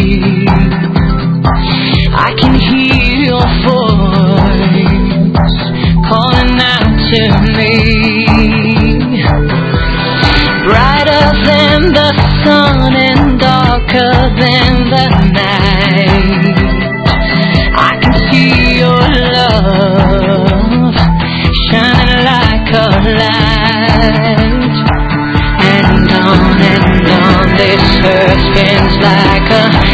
I can hear your voice calling out to me. Brighter than the sun and darker than the night, I can see your love shining like a light. And on this earth spins like a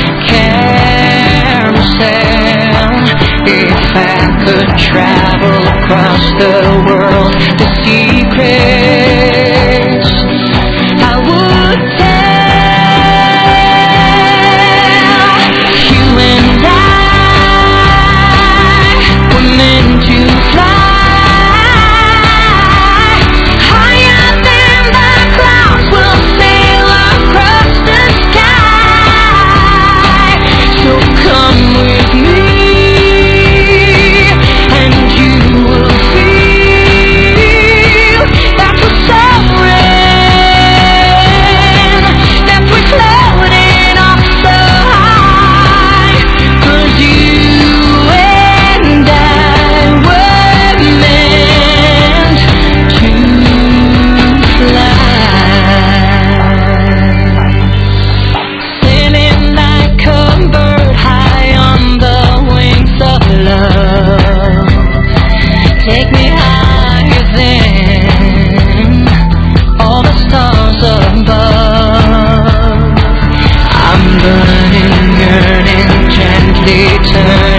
carousel. If I could travel across the world, the secrets I would tell. You and I were meant to fly higher than the clouds. We'll sail across the sky. So come with me, and you will feel that we're soaring, that we're floating up so high. 'Cause you and I were meant to fly. Sailing like a bird high on the wings of love. Take me higher than all the stars above. I'm burning, yearning, gently turning.